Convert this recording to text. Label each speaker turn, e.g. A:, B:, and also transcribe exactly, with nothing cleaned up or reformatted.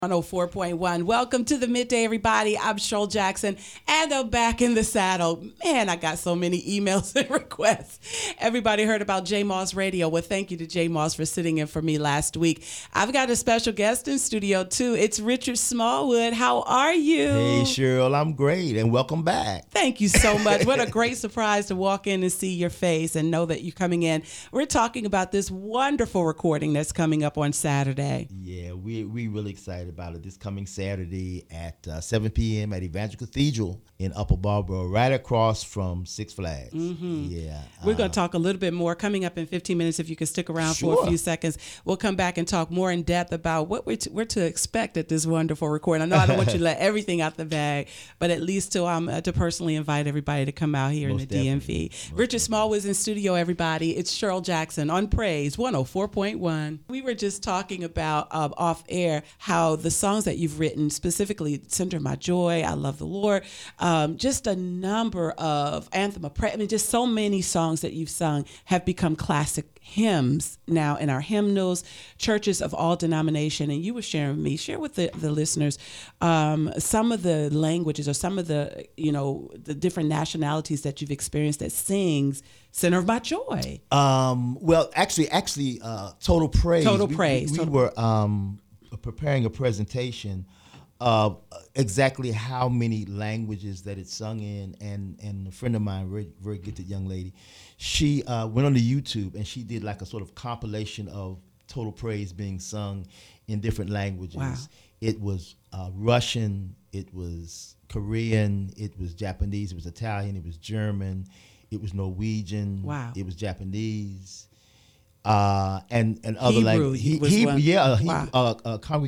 A: one oh four point one. Welcome to the midday, everybody. I'm Shoal Jackson, and I'm back in the saddle. Man, I got so many emails and requests. Everybody heard about J Moss Radio. Well, thank you to J Moss for sitting in for me last week. I've got a special guest in studio, too. It's Richard Smallwood. How are you?
B: Hey, Cheryl, I'm great, and welcome back.
A: Thank you so much. What a great surprise to walk in and see your face and know that you're coming in. We're talking about this wonderful recording that's coming up on Saturday.
B: Yeah, we we really excited about it. This coming Saturday at uh, seven p.m. at Evangel Cathedral in Upper Marlboro, right across from Six Flags.
A: Mm-hmm.
B: Yeah,
A: We're
B: uh,
A: going to talk a little bit more coming up in fifteen minutes. If you can stick around
B: Sure.
A: for a few seconds, we'll come back and talk more in depth about what we're to, we're to expect at this wonderful recording. I know I don't want you to let everything out the bag, but at least to um uh, to personally invite everybody to come out here
B: Most
A: in the D M V.
B: definitely. Most
A: Richard Small was in studio, everybody. It's Cheryl Jackson on Praise one oh four point one. We were just talking about um, off air how the songs that you've written, specifically Center of My Joy, I Love the Lord, um, just a number of Anthem of Prayer. I mean, just so many songs that you've sung have become classic hymns now in our hymnals, churches of all denomination. And you were sharing with me, share with the, the listeners um, some of the languages or some of the, you know, the different nationalities that you've experienced that sings Center of My Joy.
B: Um, well, actually, actually, uh, Total Praise.
A: Total
B: we,
A: Praise.
B: We, we
A: Total-
B: were um, preparing a presentation of exactly how many languages that it's sung in, and and a friend of mine, very, very gifted young lady, she uh, went on to YouTube and she did like a sort of compilation of Total Praise being sung in different languages.
A: Wow.
B: It was uh, Russian, it was Korean, it was Japanese, it was Italian, it was German, it was Norwegian,
A: Wow.
B: it was Japanese, uh, and and other
A: Hebrew
B: languages.
A: was one.
B: Yeah, uh, he,
A: Wow.
B: uh, uh, congregation